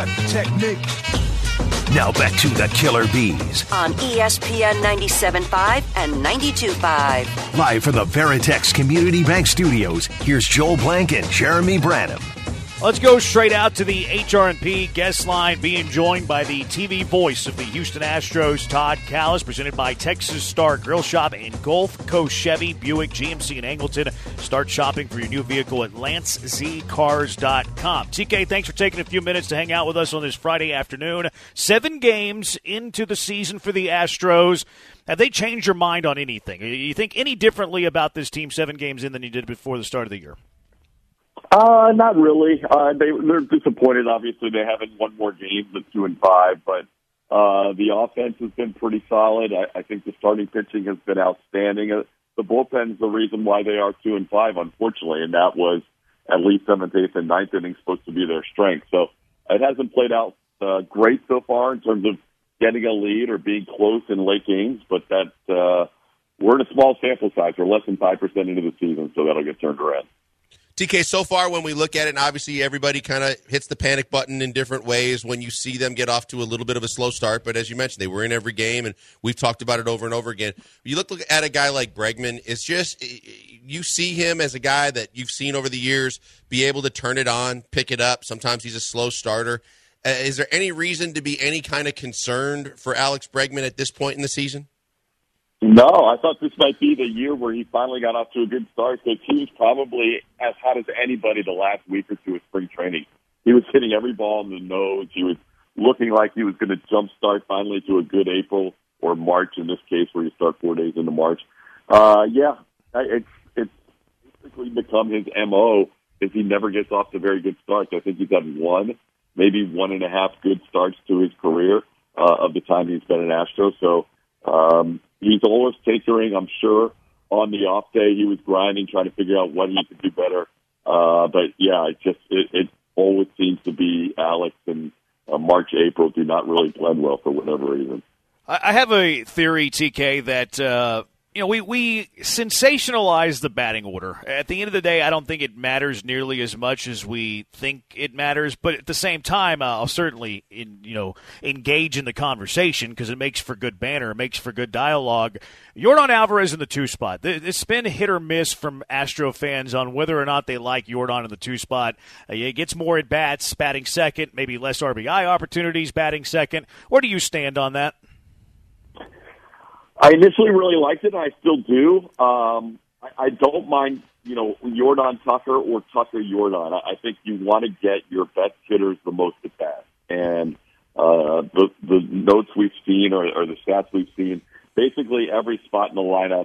sweat the technique. Now back to the Killer Bees on ESPN 97.5 and 92.5. Live from the Veritex Community Bank Studios, here's Joel Blank and Jeremy Branham. Let's go straight out to the HR&P guest line, being joined by the TV voice of the Houston Astros, Todd Kalas, presented by Texas Star Grill Shop and Gulf Coast Chevy, Buick, GMC, and Angleton. Start shopping for your new vehicle at LanceZCars.com. TK, thanks for taking a few minutes to hang out with us on this Friday afternoon. 7 games into the season for the Astros. Have they changed your mind on anything? You think any differently about this team 7 games in than you did before the start of the year? Not really. They're disappointed. Obviously, they haven't won more games than 2-5, but the offense has been pretty solid. I think the starting pitching has been outstanding. The bullpen's the reason why they are 2-5, unfortunately, and that was at least 7th, 8th, and 9th innings supposed to be their strength. So it hasn't played out great so far in terms of getting a lead or being close in late games, but that we're in a small sample size. We're less than 5% into the season, so that'll get turned around. TK, so far when we look at it, and obviously everybody kind of hits the panic button in different ways when you see them get off to a little bit of a slow start, but as you mentioned, they were in every game, and we've talked about it over and over again. You look at a guy like Bregman, it's just you see him as a guy that you've seen over the years be able to turn it on, pick it up. Sometimes he's a slow starter. Is there any reason to be any kind of concerned for Alex Bregman at this point in the season? No, I thought this might be the year where he finally got off to a good start because he was probably as hot as anybody the last week or two of spring training. He was hitting every ball in the nose. He was looking like he was going to jumpstart finally to a good April or March in this case where you start 4 days into March. It's basically become his MO is he never gets off to very good starts. I think he's had 1, maybe 1.5 good starts to his career of the time he's been an Astro. So, he's always tinkering, I'm sure. On the off day, he was grinding, trying to figure out what he could do better. But, yeah, it always seems to be Alex and March, April do not really blend well for whatever reason. I have a theory, TK, that we sensationalize the batting order. At the end of the day, I don't think it matters nearly as much as we think it matters. But at the same time, I'll certainly engage in the conversation because it makes for good banter, it makes for good dialogue. Yordan Alvarez in the 2 spot. It's been hit or miss from Astro fans on whether or not they like Yordan in the 2 spot. He gets more at bats batting second, maybe less RBI opportunities batting second. Where do you stand on that? I initially really liked it, and I still do. I don't mind, Yordan Tucker or Tucker Yordan. I think you want to get your best hitters the most at bat. And the notes we've seen or the stats we've seen, basically every spot in the lineup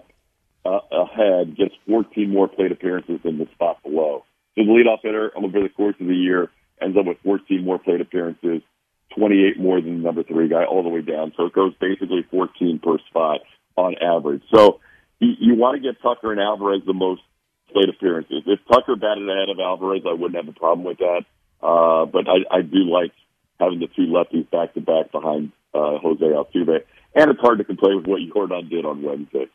ahead gets 14 more plate appearances than the spot below. So the leadoff hitter over the course of the year ends up with 14 more plate appearances, 28 more than the number 3 guy, all the way down. So it goes basically 14 per spot on average. So you want to get Tucker and Alvarez the most plate appearances. If Tucker batted ahead of Alvarez, I wouldn't have a problem with that. But I do like having the 2 lefties back-to-back behind Jose Altuve. And it's hard to complain with what Yordan did on Wednesday.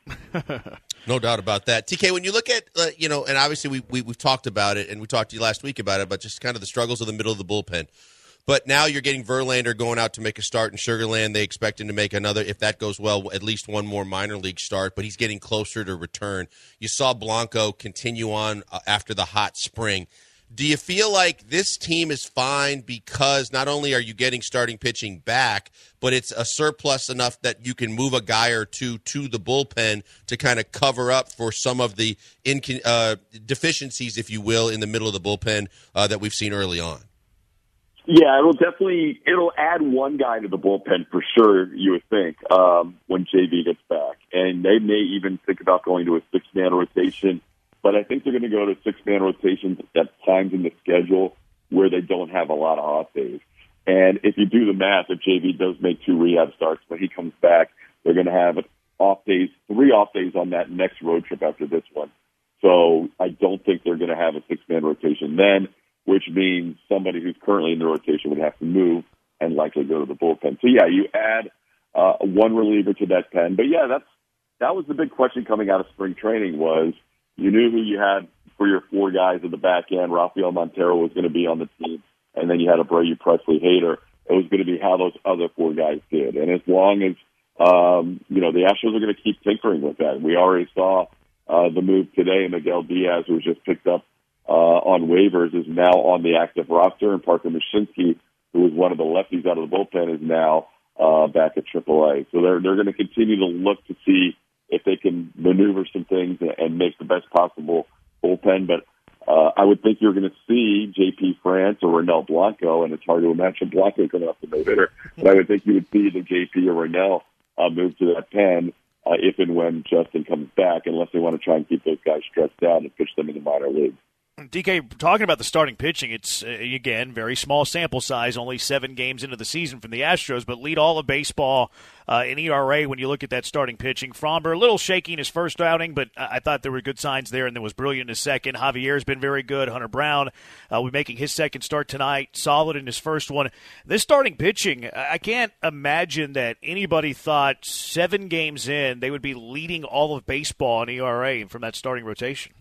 No doubt about that. TK, when you look at, and obviously we've talked about it, and we talked to you last week about it, but just kind of the struggles of the middle of the bullpen. But now you're getting Verlander going out to make a start in Sugar Land. They expect him to make another, if that goes well, at least one more minor league start, but he's getting closer to return. You saw Blanco continue on after the hot spring. Do you feel like this team is fine because not only are you getting starting pitching back, but it's a surplus enough that you can move a guy or two to the bullpen to kind of cover up for some of the deficiencies, if you will, in the middle of the bullpen that we've seen early on? Yeah, it'll add one guy to the bullpen for sure, you would think, when JV gets back. And they may even think about going to a 6-man rotation, but I think they're going to go to 6-man rotations at times in the schedule where they don't have a lot of off days. And if you do the math, if JV does make 2 rehab starts, when he comes back, they're going to have 3 off days on that next road trip after this one. So I don't think they're going to have a 6-man rotation then, which means somebody who's currently in the rotation would have to move and likely go to the bullpen. So, yeah, you add one reliever to that pen. But, yeah, that was the big question coming out of spring training was you knew who you had for your 4 guys at the back end. Rafael Montero was going to be on the team. and then you had Abreu, Presley, Hader. It was going to be how those other four guys did. And as long as, the Astros are going to keep tinkering with that. We already saw the move today. Miguel Diaz, who was just picked up on waivers, is now on the active roster, and Parker Mushinski, who was one of the lefties out of the bullpen, is now back at AAA. So they're going to continue to look to see if they can maneuver some things and make the best possible bullpen. But I would think you're going to see J.P. France or Ronel Blanco, and it's hard to imagine Blanco coming off the no-hitter, but I would think you would see the J.P. or Ronel move to that pen if and when Justin comes back, unless they want to try and keep those guys stretched out and push them in the minor leagues. DK, talking about the starting pitching, it's, again, very small sample size, only 7 games into the season from the Astros, but lead all of baseball in ERA when you look at that starting pitching. Framber, a little shaky in his first outing, but I thought there were good signs there, and there was brilliant in his second. Javier's been very good. Hunter Brown will be making his second start tonight, solid in his first one. This starting pitching, I can't imagine that anybody thought 7 games in they would be leading all of baseball in ERA from that starting rotation.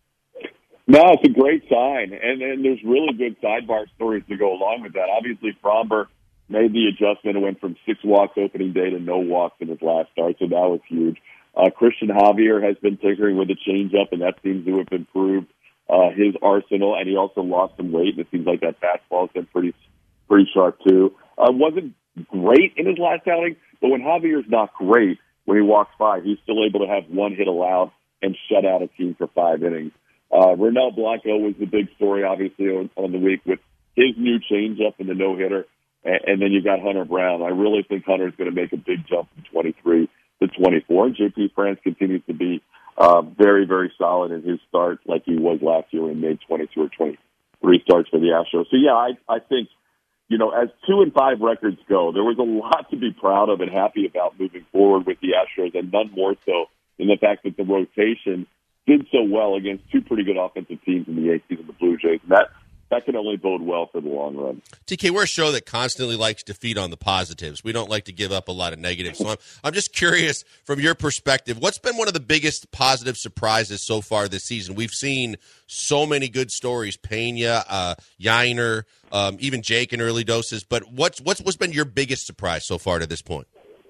No, it's a great sign, and there's really good sidebar stories to go along with that. Obviously, Framber made the adjustment and went from 6 walks opening day to no walks in his last start, so that was huge. Christian Javier has been tinkering with a changeup, and that seems to have improved his arsenal, and he also lost some weight, and it seems like that fastball has been pretty sharp, too. Wasn't great in his last outing, but when Javier's not great, when he walks 5, he's still able to have 1 hit allowed and shut out a team for 5 innings. Ronel Blanco was the big story, obviously, on the week with his new changeup and the no-hitter. And then you've got Hunter Brown. I really think Hunter's going to make a big jump from 23 to 24. And J.P. France continues to be very, very solid in his start like he was last year when he made 22 or 23 starts for the Astros. So, yeah, I think, as 2-5 records go, there was a lot to be proud of and happy about moving forward with the Astros, and none more so than the fact that the rotation did so well against 2 pretty good offensive teams in the Yankees and the Blue Jays. And that can only bode well for the long run. TK, we're a show that constantly likes to feed on the positives. We don't like to give up a lot of negatives. So I'm just curious, from your perspective, what's been one of the biggest positive surprises so far this season? We've seen so many good stories, Pena, Yainer, even Jake in early doses. But what's been your biggest surprise so far to this point?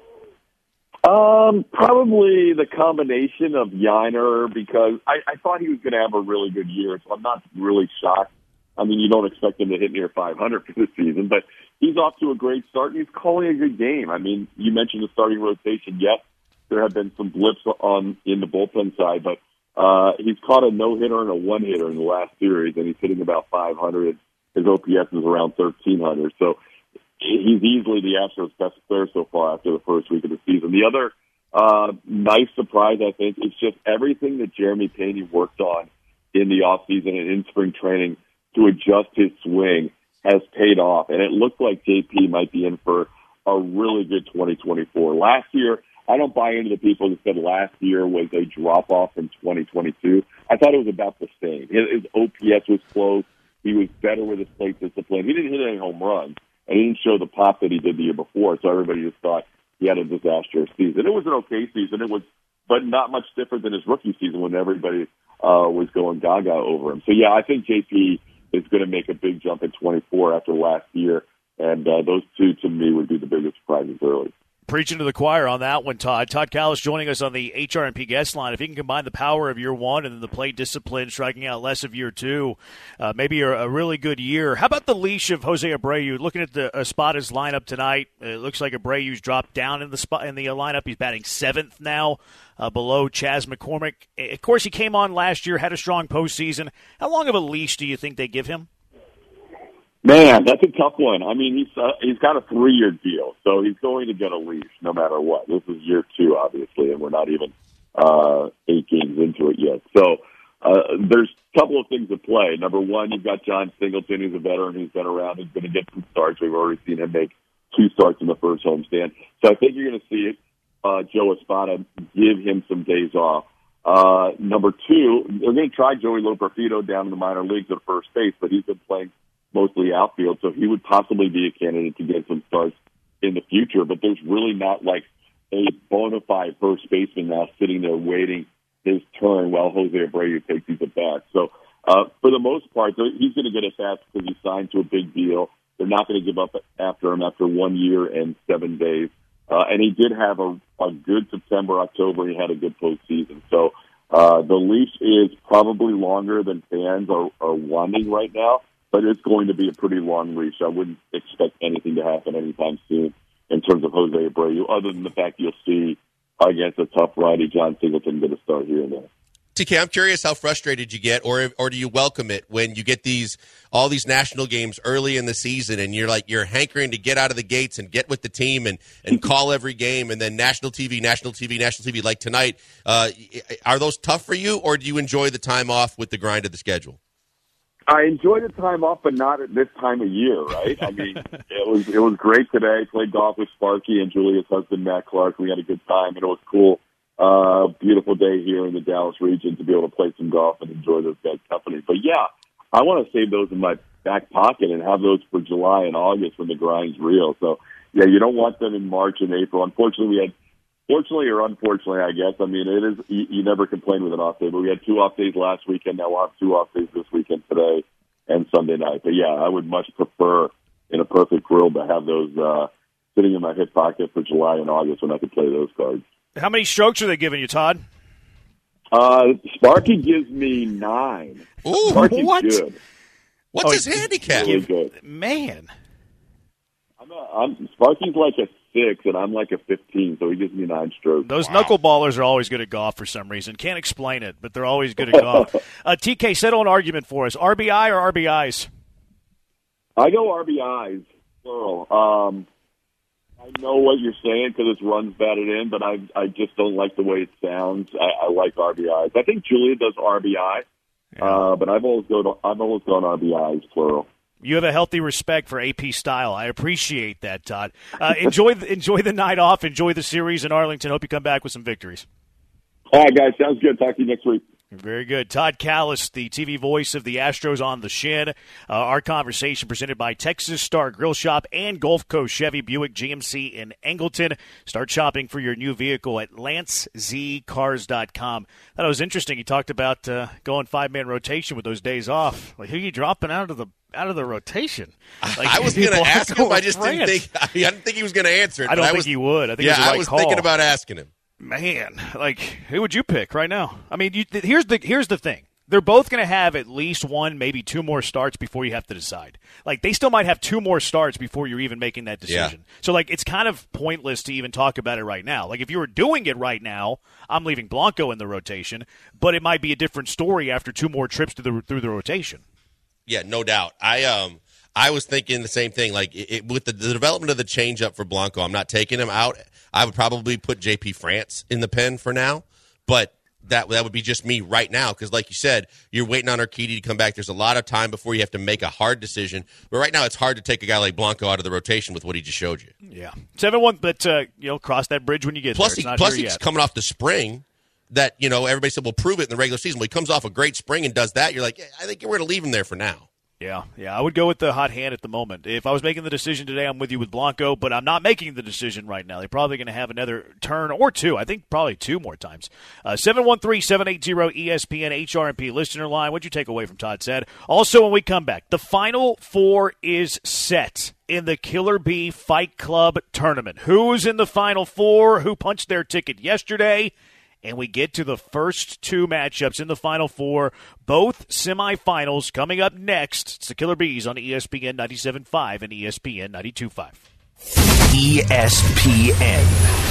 Probably the combination of Yainer, because I thought he was going to have a really good year, so I'm not really shocked. I mean, you don't expect him to hit near 500 for this season, but he's off to a great start, and he's calling a good game. I mean, you mentioned the starting rotation. Yes, there have been some blips in the bullpen side, but he's caught a no-hitter and a one-hitter in the last series, and he's hitting about 500. His OPS is around 1,300, so he's easily the Astros' best player so far after the first week of the season. The other nice surprise, I think, is just everything that Jeremy Pena worked on in the offseason and in spring training to adjust his swing has paid off. And it looked like JP might be in for a really good 2024. Last year, I don't buy into the people that said last year was a drop-off from 2022. I thought it was about the same. His OPS was close. He was better with his plate discipline. He didn't hit any home runs, and he didn't show the pop that he did the year before, so everybody just thought he had a disastrous season. It was an okay season, but not much different than his rookie season when everybody was going gaga over him. So, yeah, I think JP is going to make a big jump in 24 after last year, and those two, to me, would be the biggest surprises early. Preaching to the choir on that one, Todd. Todd Kalas joining us on the HRMP guest line. If he can combine the power of year one and then the plate discipline, striking out less of year two, maybe a really good year. How about the leash of Jose Abreu? Looking at the Espadas lineup tonight, it looks like Abreu's dropped down in the lineup. He's batting 7th now, below Chas McCormick. Of course, he came on last year, had a strong postseason. How long of a leash do you think they give him? Man, that's a tough one. I mean, he's got a 3-year deal, so he's going to get a leash no matter what. This is year 2, obviously, and we're not even 8 games into it yet. So there's a couple of things at play. Number one, you've got John Singleton, who's a veteran who's been around, who's going to get some starts. We've already seen him make 2 starts in the first homestand. So I think you're going to see Joe Espada give him some days off. Number 2, they're going to try Joey Loperfido down in the minor leagues at first base, but he's been playing mostly outfield, so he would possibly be a candidate to get some starts in the future. But there's really not like a bona fide first baseman now sitting there waiting his turn while Jose Abreu takes these at bat. So for the most part, he's going to get a pass because he signed to a big deal. They're not going to give up after him after 1 year and 7 days. And he did have a good September, October. He had a good postseason. So the leash is probably longer than fans are wanting right now, but it's going to be a pretty long leash. I wouldn't expect anything to happen anytime soon in terms of Jose Abreu, other than the fact you'll see against a tough righty, John Singleton, get a start here and there. TK, I'm curious how frustrated you get, or do you welcome it when you get all these national games early in the season, and you're hankering to get out of the gates and get with the team and call every game, and then national TV like tonight. Are those tough for you, or do you enjoy the time off with the grind of the schedule? I enjoy the time off, but not at this time of year, right? I mean, it was great today. Played golf with Sparky and Julia's husband, Matt Clark. We had a good time, and it was cool. Beautiful day here in the Dallas region to be able to play some golf and enjoy those guys' company. But yeah, I want to save those in my back pocket and have those for July and August when the grind's real. So yeah, you don't want them in March and April. Unfortunately, fortunately or unfortunately, I guess. I mean, it is, you never complain with an off day, but we had 2 off days last weekend. Now we'll have 2 off days this weekend, today and Sunday night. But yeah, I would much prefer in a perfect world to have those, sitting in my hip pocket for July and August when I could play those cards. How many strokes are they giving you, Todd? Sparky gives me 9. Ooh, Sparky's what? good. What's his handicap? Really good. Man. Sparky's like a 6, and I'm like a 15, so he gives me 9 strokes. Those knuckleballers are always good at golf for some reason. Can't explain it, but they're always good at golf. TK, settle an argument for us. RBI or RBIs? I go RBIs, plural. I know what you're saying because it's runs batted in, but I just don't like the way it sounds. I like RBIs. I think Julia does RBI, but I've always gone RBIs, plural. You have a healthy respect for AP style. I appreciate that, Todd. Enjoy the night off. Enjoy the series in Arlington. Hope you come back with some victories. All right, guys. Sounds good. Talk to you next week. Very good. Todd Kalas, the TV voice of the Astros on the Shin. Our conversation presented by Texas Star Grill Shop and Gulf Coast Chevy Buick GMC in Angleton. Start shopping for your new vehicle at LanceZCars.com. Thought it was interesting. He talked about going 5-man rotation with those days off. Like, who are you dropping out of the rotation? Like, I was going to ask him. I just didn't think. I didn't think he was going to answer it. I don't think he would. I think it was the right I was call. thinking about asking him. Man, like, who would you pick right now? I mean, here's the thing. They're both going to have at least 1, maybe 2 more starts before you have to decide. Like, they still might have 2 more starts before you're even making that decision. Yeah. So, like, it's kind of pointless to even talk about it right now. Like, if you were doing it right now, I'm leaving Blanco in the rotation, but it might be a different story after 2 more trips through the rotation. Yeah, no doubt. I was thinking the same thing. Like, with the development of the changeup for Blanco, I'm not taking him out. I would probably put J.P. France in the pen for now, but that would be just me right now because, like you said, you're waiting on Urquidy to come back. There's a lot of time before you have to make a hard decision. But right now, it's hard to take a guy like Blanco out of the rotation with what he just showed you. Yeah, 7-1, but cross that bridge when you get there. Plus, he's coming off the spring. That everybody said, "Well, prove it in the regular season." Well, he comes off a great spring and does that. You're like, I think we're going to leave him there for now. Yeah, I would go with the hot hand at the moment. If I was making the decision today, I'm with you with Blanco, but I'm not making the decision right now. They're probably going to have another turn or 2. I think probably 2 more times. 713-780-ESPN HRMP listener line. What'd you take away from Todd said? Also, when we come back, the Final Four is set in the Killer Bee Fight Club tournament. Who's in the Final Four? Who punched their ticket yesterday? And we get to the first 2 matchups in the Final Four, both semifinals coming up next. It's the Killer Bees on ESPN 97.5 and ESPN 92.5. ESPN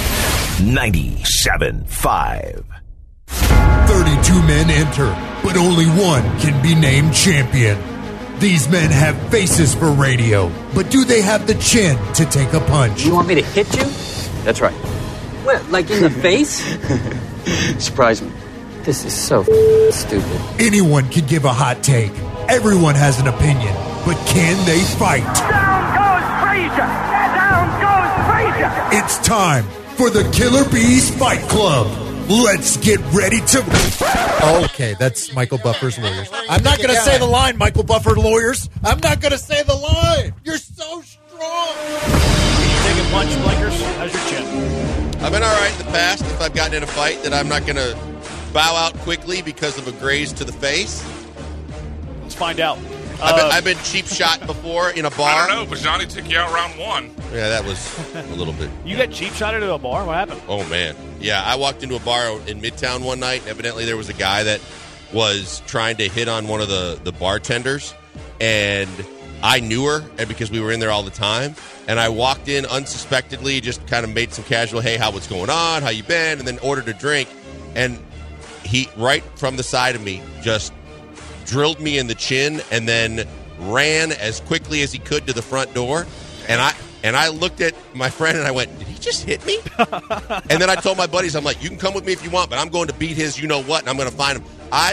97.5. 32 men enter, but only one can be named champion. These men have faces for radio, but do they have the chin to take a punch? You want me to hit you? That's right. What, like in the face? Surprise me. This is so stupid. Anyone can give a hot take. Everyone has an opinion. But can they fight? Down goes Frazier! Down goes Frazier! It's time for the Killer Bees Fight Club. Let's get ready to... Okay, that's Michael Buffer's Lawyers. I'm not going to say the line, Michael Buffer Lawyers. I'm not going to say the line. You're so strong. Take a punch, Blinkers. How's your chin? I've been all right in the past if I've gotten in a fight that I'm not going to bow out quickly because of a graze to the face. find out. I've been cheap shot before in a bar. I don't know, but Johnny took you out round 1. Yeah, that was a little bit. You got cheap shotted at a bar? What happened? Oh, man. Yeah, I walked into a bar in Midtown one night, and evidently there was a guy that was trying to hit on one of the bartenders, and I knew her, and because we were in there all the time, and I walked in unsuspectedly, just kind of made some casual, hey, what's going on, how you been, and then ordered a drink, and he, right from the side of me, just drilled me in the chin and then ran as quickly as he could to the front door. And I looked at my friend and I went, did he just hit me? And then I told my buddies, I'm like, you can come with me if you want, but I'm going to beat his you-know-what, and I'm going to find him. I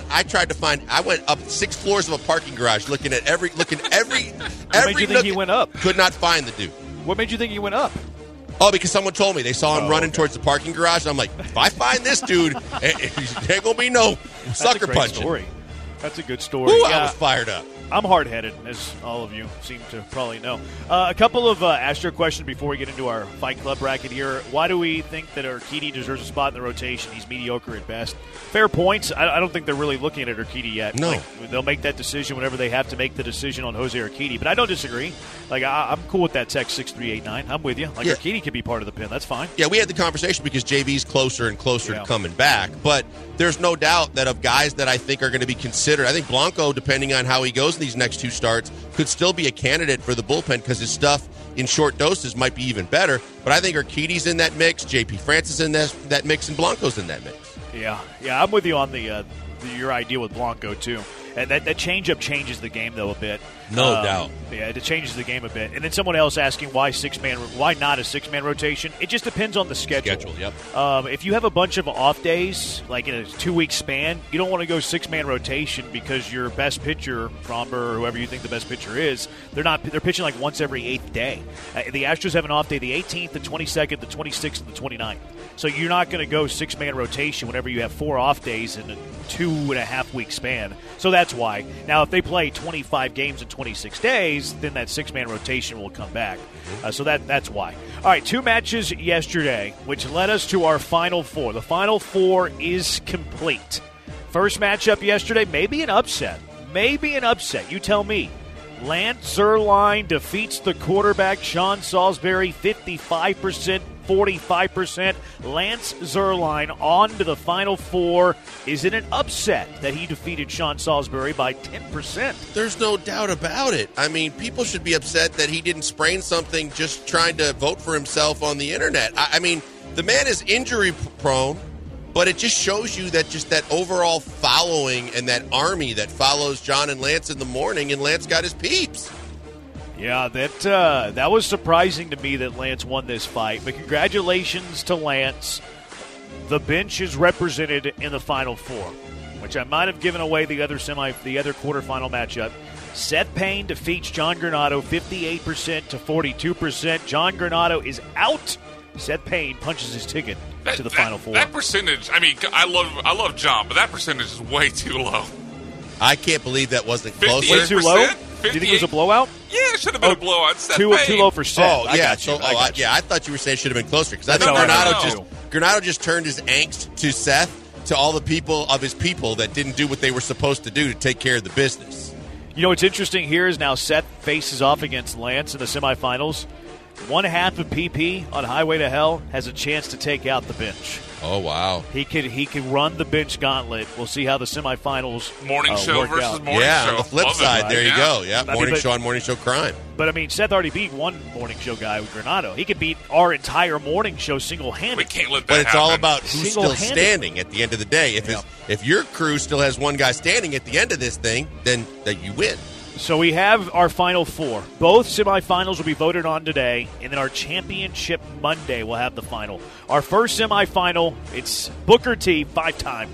went up 6 floors of a parking garage looking every What made you think he went up? Could not find the dude. What made you think he went up? Oh, because someone told me. They saw him running towards the parking garage, and I'm like, if I find this dude, there ain't going to be no sucker punching. Story. That's a good story. Ooh, I was fired up. I'm hard-headed, as all of you seem to probably know. A couple of Astro questions before we get into our Fight Club bracket here. Why do we think that Urquidy deserves a spot in the rotation? He's mediocre at best. Fair points. I don't think they're really looking at Urquidy yet. No. They'll make that decision whenever they have to make the decision on Jose Urquidy. But I don't disagree. I'm cool with that text 6389. I'm with you. Urquidy could be part of the pin. That's fine. Yeah, we had the conversation because JV's closer and closer to coming back. But there's no doubt that of guys that I think are going to be considered, I think Blanco, depending on how he goes in these next 2 starts, could still be a candidate for the bullpen because his stuff in short doses might be even better. But I think Urquidy's in that mix, JP Francis in that mix, and Blanco's in that mix. Yeah, I'm with you on your idea with Blanco too. And that changeup changes the game though a bit. No doubt. Yeah, it changes the game a bit. And then someone else asking why not a 6-man rotation? It just depends on the schedule. Yep. If you have a bunch of off days, like in a 2-week span, you don't want to go 6-man rotation because your best pitcher, Fromber or whoever you think the best pitcher is, they're pitching like once every 8th day. The Astros have an off day the 18th, the 22nd, the 26th, and the 29th. So you're not going to go 6-man rotation whenever you have 4 off days in a 2.5-week span. So that's why. Now, if they play 25 games in 26 days, then that 6-man rotation will come back. So that's why. All right, 2 matches yesterday, which led us to our Final Four. The Final Four is complete. First matchup yesterday, maybe an upset. You tell me. Lance Zierlein defeats the quarterback Sean Salisbury 55%, 45%. Lance Zierlein on to the Final Four. Is it an upset that he defeated Sean Salisbury by 10%? There's no doubt about it. I mean, people should be upset that he didn't sprain something just trying to vote for himself on the internet. I mean, the man is injury prone, but it just shows you that just that overall following and that army that follows John and Lance in the morning, and Lance got his peeps. Yeah, that was surprising to me that Lance won this fight. But congratulations to Lance. The bench is represented in the Final Four, which I might have given away the other quarterfinal matchup. Seth Payne defeats John Granado 58% to 42%. John Granado is out. Seth Payne punches his ticket to the Final Four. That percentage, I mean, I love John, but that percentage is way too low. I can't believe that wasn't closer. Way too low? Do you think it was a blowout? Yeah, it should have been a blowout. Too low for Seth. Oh, yeah. I thought you were saying it should have been closer because I think Granado just turned his angst to Seth, to all the people of his people that didn't do what they were supposed to do to take care of the business. You know what's interesting here is now Seth faces off against Lance in the semifinals. One half of PP on Highway to Hell has a chance to take out the bench. Oh, wow. He could run the bench gauntlet. We'll see how the semifinals morning show versus out. morning show. Yeah, on the flip side, there you go. Yeah, morning show on morning show crime. But, I mean, Seth already beat one morning show guy with Granado. He could beat our entire morning show single-handed. We can't let that happen. But it's all about who's still Single-handed. standing at the end of the day. If your crew still has one guy standing at the end of this thing, then you win. So we have our Final Four. Both semifinals will be voted on today, and then our championship Monday will have the final. Our first semifinal, it's Booker T, 5-time,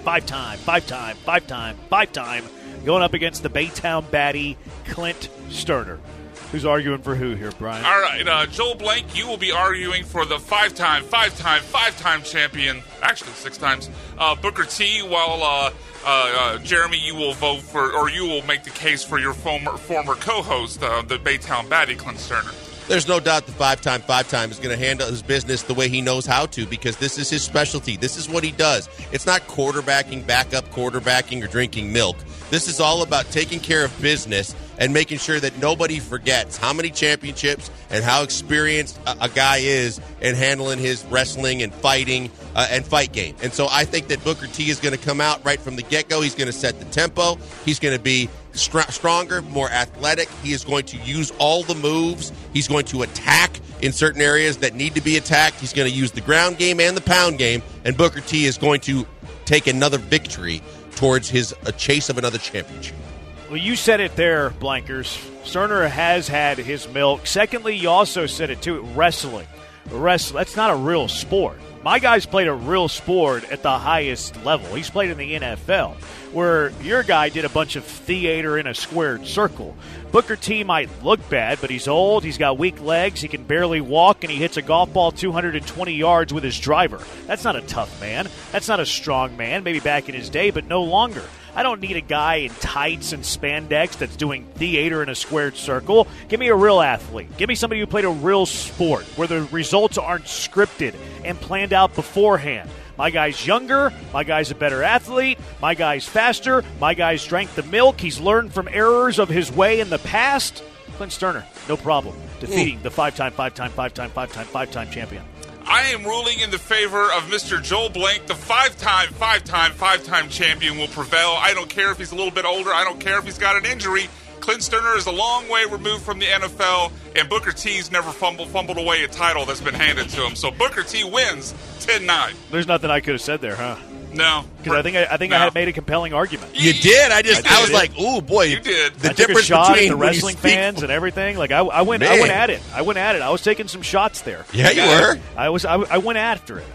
going up against the Baytown baddie, Clint Sterner. Who's arguing for who here, Brian? All right, Joel Blank, you will be arguing for the five-time champion, actually 6 times, Booker T, while Jeremy, you will vote for, or you will make the case for your former co-host, the Baytown baddie, Clint Sterner. There's no doubt the five-time is going to handle his business the way he knows how to, because this is his specialty. This is what he does. It's not quarterbacking, backup quarterbacking, or drinking milk. This is all about taking care of business and making sure that nobody forgets how many championships and how experienced a guy is in handling his wrestling and fighting and fight game. And so I think that Booker T is going to come out right from the get-go. He's going to set the tempo. He's going to be stronger, more athletic. He is going to use all the moves. He's going to attack in certain areas that need to be attacked. He's going to use the ground game and the pound game. And Booker T is going to take another victory towards his chase of another championship. Well, you said it there, Blankers. Sterner has had his milk. Secondly, you also said it, too, wrestling. That's not a real sport. My guy's played a real sport at the highest level. He's played in the NFL, where your guy did a bunch of theater in a squared circle. Booker T might look bad, but he's old, he's got weak legs, he can barely walk, and he hits a golf ball 220 yards with his driver. That's not a tough man. That's not a strong man, maybe back in his day, but no longer. I don't need a guy in tights and spandex that's doing theater in a squared circle. Give me a real athlete. Give me somebody who played a real sport where the results aren't scripted and planned out beforehand. My guy's younger. My guy's a better athlete. My guy's faster. My guy's drank the milk. He's learned from errors of his way in the past. Clint Sterner, no problem, defeating the five-time champion. I am ruling in the favor of Mr. Joel Blank. The five-time champion will prevail. I don't care if he's a little bit older. I don't care if he's got an injury. Clint Sterner is a long way removed from the NFL, and Booker T's never fumbled away a title that's been handed to him. So Booker T wins 10-9. There's nothing I could have said there, huh? No, because I think I had made a compelling argument. You did. I was like, "Ooh, boy!" You did. The I took difference a shot between at the wrestling fans and everything. Like I went at it. I was taking some shots there. Yeah, you were. I went after it.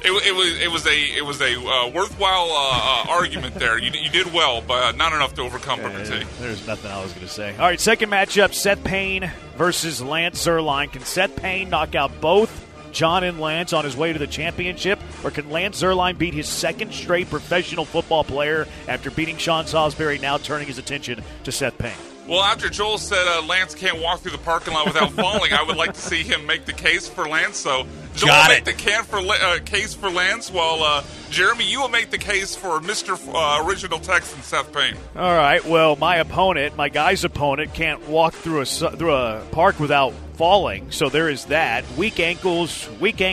It was a worthwhile argument there. You did well, but not enough to overcome Booker T. There's nothing I was going to say. All right, second matchup: Seth Payne versus Lance Zierlein. Can Seth Payne knock out both John and Lance on his way to the championship, or can Lance Zierlein beat his second straight professional football player after beating Sean Salisbury, now turning his attention to Seth Payne? Well, after Joel said Lance can't walk through the parking lot without falling, I would like to see him make the case for Lance. So Joel will make the case for Lance, while Jeremy, you will make the case for Mr. Original Texan Seth Payne. All right. Well, my guy's opponent, can't walk through a park without falling, so there is that. Weak ankles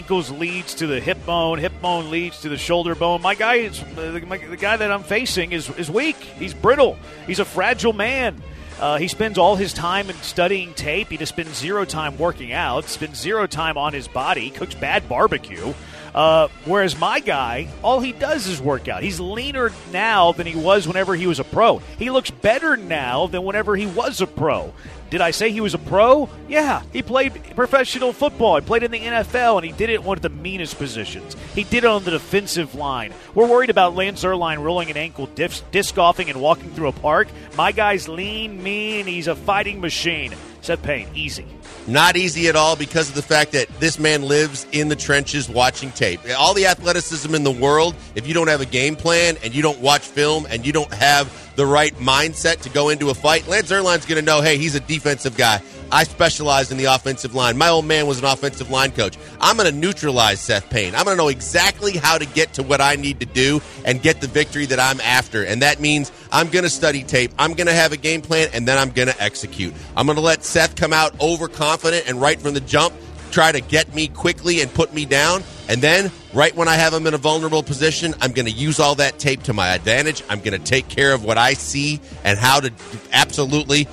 leads to the hip bone leads to the shoulder bone. My guy the guy that I'm facing is weak. He's brittle. He's a fragile man. He spends all his time in studying tape. He just spends zero time working out, spends zero time on his body, cooks bad barbecue. Whereas my guy, all he does is work out. He's leaner now than he was whenever he was a pro. He looks better now than whenever he was a pro. Did I say he was a pro? Yeah, he played professional football. He played in the NFL, and he did it in one of the meanest positions. He did it on the defensive line. We're worried about Lance Zierlein rolling an ankle, disc golfing, and walking through a park. My guy's lean, mean, he's a fighting machine. Seth Payne, easy. Not easy at all, because of the fact that this man lives in the trenches watching tape. All the athleticism in the world, if you don't have a game plan and you don't watch film and you don't have the right mindset to go into a fight, Lance Zierlein's going to know, hey, he's a defensive guy. I specialize in the offensive line. My old man was an offensive line coach. I'm going to neutralize Seth Payne. I'm going to know exactly how to get to what I need to do and get the victory that I'm after. And that means I'm going to study tape. I'm going to have a game plan, and then I'm going to execute. I'm going to let Seth come out overconfident and right from the jump try to get me quickly and put me down. And then, right when I have him in a vulnerable position, I'm going to use all that tape to my advantage. I'm going to take care of what I see and how to absolutely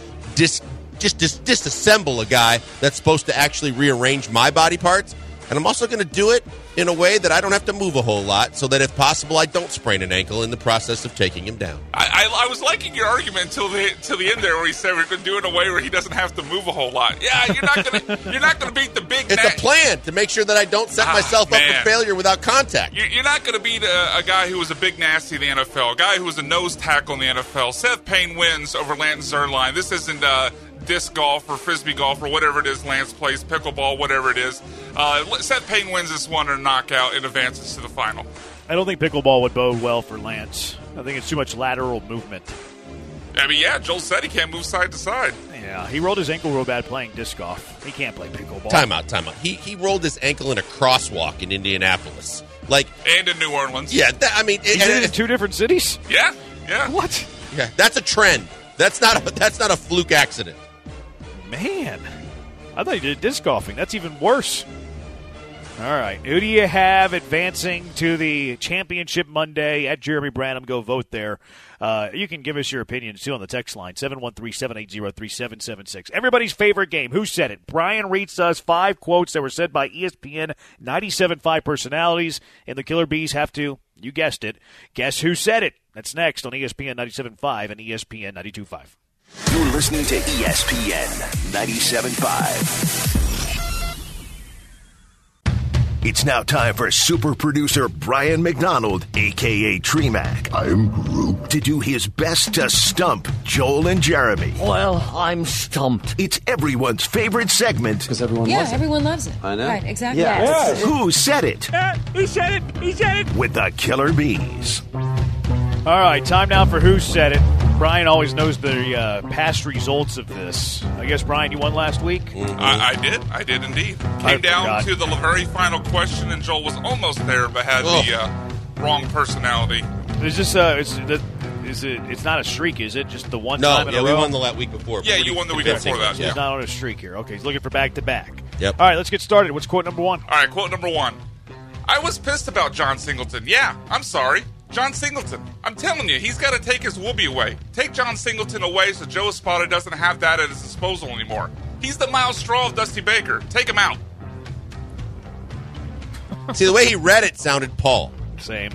disassemble a guy that's supposed to actually rearrange my body parts. And I'm also going to do it in a way that I don't have to move a whole lot, so that if possible, I don't sprain an ankle in the process of taking him down. I was liking your argument until the end there, where he said we're going to do it in a way where he doesn't have to move a whole lot. Yeah, you're not going to beat the big. It's a plan to make sure that I don't set myself up for failure without contact. You're not going to beat a guy who was a big nasty in the NFL, a guy who was a nose tackle in the NFL. Seth Payne wins over Lance Zierlein. This isn't disc golf or frisbee golf or whatever it is Lance plays, pickleball, whatever it is. Seth Payne wins this one in a knockout and advances to the final. I don't think pickleball would bode well for Lance. I think it's too much lateral movement. I mean, yeah, Joel said he can't move side to side. Yeah, he rolled his ankle real bad playing disc golf. He can't play pickleball. Time out. He rolled his ankle in a crosswalk in Indianapolis. And in New Orleans. Yeah, he did it in two different cities? Yeah. What? Yeah, that's a trend. That's not a fluke accident. Man, I thought you did disc golfing. That's even worse. All right. Who do you have advancing to the championship Monday at Jeremy Branham? Go vote there. You can give us your opinions, too, on the text line, 713-780-3776. Everybody's favorite game. Who said it? Brian reads us 5 quotes that were said by ESPN 97.5 personalities, and the Killer Bees have to, you guessed it, guess who said it. That's next on ESPN 97.5 and ESPN 92.5. You're listening to ESPN 97.5. It's now time for super producer Brian McDonald, a.k.a. Tremac. I'm Groot. To do his best to stump Joel and Jeremy. Well, I'm stumped. It's everyone's favorite segment. Because everyone loves it. Everyone loves it. I know. Right, exactly. Yeah. Yes. Who said it? He said it. He said it. With the Killer Bees. All right, time now for Who Said It. Brian always knows the past results of this. I guess, Brian, you won last week? Mm-hmm. I did indeed. Came down to the very final question, and Joel was almost there, but had the wrong personality. Is this it's not a streak, is it? Just the one time in a row? No, we won the week before. Yeah, you won the week before that. He's not on a streak here. Okay, he's looking for back-to-back. Yep. All right, let's get started. What's quote number 1? All right, quote number 1. I was pissed about John Singleton. Yeah, I'm sorry. John Singleton. I'm telling you, he's got to take his whoopee away. Take John Singleton away so Joe Espada doesn't have that at his disposal anymore. He's the Miles Straw of Dusty Baker. Take him out. See, the way he read it sounded Paul. Same.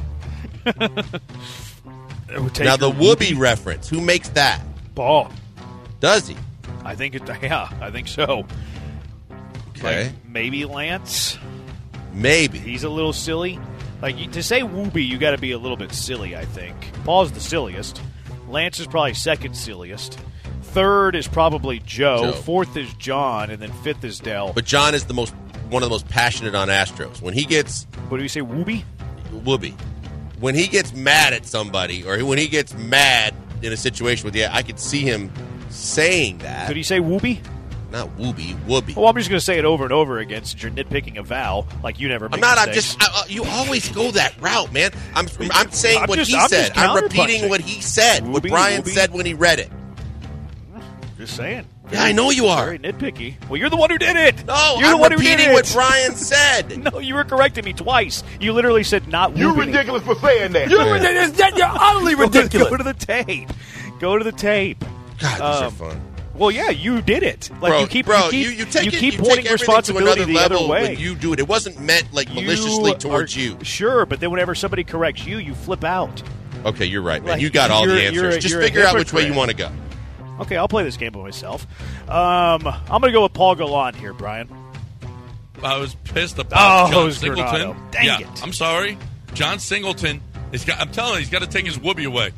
Now, the whoopee reference, who makes that? Paul. Does he? I think I think so. Okay. Like, maybe Lance? Maybe. He's a little silly. Like, to say whoopee, you got to be a little bit silly, I think. Paul's the silliest. Lance is probably second silliest. Third is probably Joe. Fourth is John, and then fifth is Dell. But John is one of the most passionate on Astros. When he gets... What do you say, whoopee? Whoopee. When he gets mad at somebody, or when he gets mad in a situation with you, I could see him saying that. Could he say whoopee? Not whoopee, whoopee. Well, I'm just going to say it over and over again since you're nitpicking a vowel like you never make mistakes. You always go that route, man. I'm saying what he said. I'm repeating what he said, what Brian said when he read it. Just saying. Yeah, I know you are. Very nitpicky. Well, you're the one who did it. No, you're I'm repeating what Brian said. No, you were correcting me twice. You literally said not whooping. You're ridiculous for saying that. You're ridiculous. You're utterly ridiculous. Go to the tape. Go to the tape. God, these are fun. Well, yeah, you did it. Like bro, you keep take pointing responsibility the other way. When you do it, it wasn't meant like maliciously towards you. Sure, but then whenever somebody corrects you, you flip out. Okay, you're right, man. You got all the answers. Just figure out which way you want to go. Okay, I'll play this game by myself. I'm going to go with Paul Gallant here, Brian. I was pissed about John Singleton. Granado. Dang it! I'm sorry, John Singleton. I'm telling you, he's got to take his whoopee away.